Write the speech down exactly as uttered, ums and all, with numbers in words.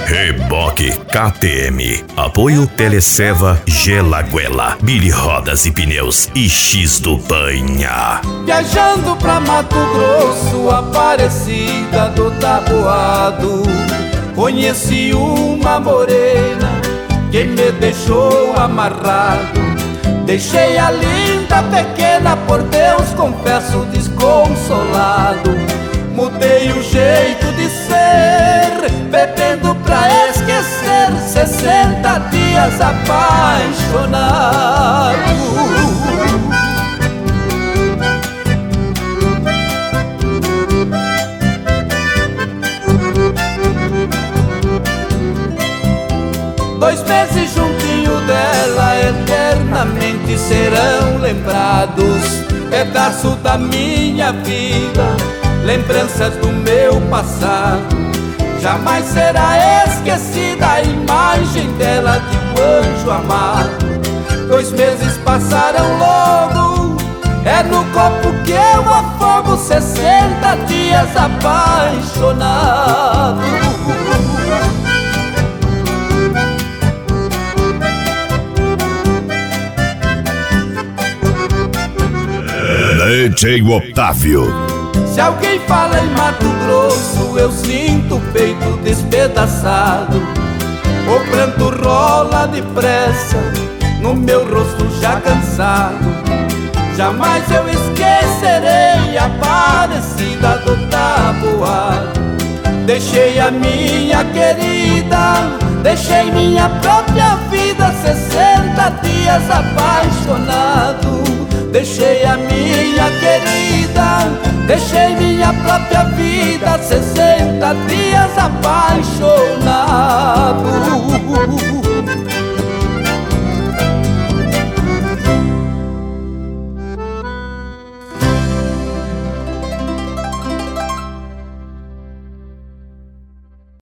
Reboque K T M. Apoio Teleseva, Gelaguela, Billy Rodas e Pneus e X do Banha. Viajando pra Mato Grosso, Aparecida do Taboado, conheci uma morena que me deixou amarrado. Deixei a linda pequena, por Deus confesso desconsolado. Mudei o jeito de ser, bebendo pra esquecer, sessenta dias apaixonado. Dois meses juntinho dela, eternamente serão lembrados. Pedaço da minha vida, lembranças do meu passado. Jamais será esquecida a imagem dela de um anjo amado. Dois meses passaram logo, é no copo que eu afogo, sessenta dias apaixonado. D J Otávio. Se alguém fala em Mato Grosso, eu sinto o peito despedaçado. O pranto rola depressa no meu rosto já cansado. Jamais eu esquecerei a Aparecida do Taboado. Deixei a minha querida, deixei minha própria vida, sessenta dias apaixonado. Deixei a minha querida, deixei minha própria vida, sessenta dias apaixonado.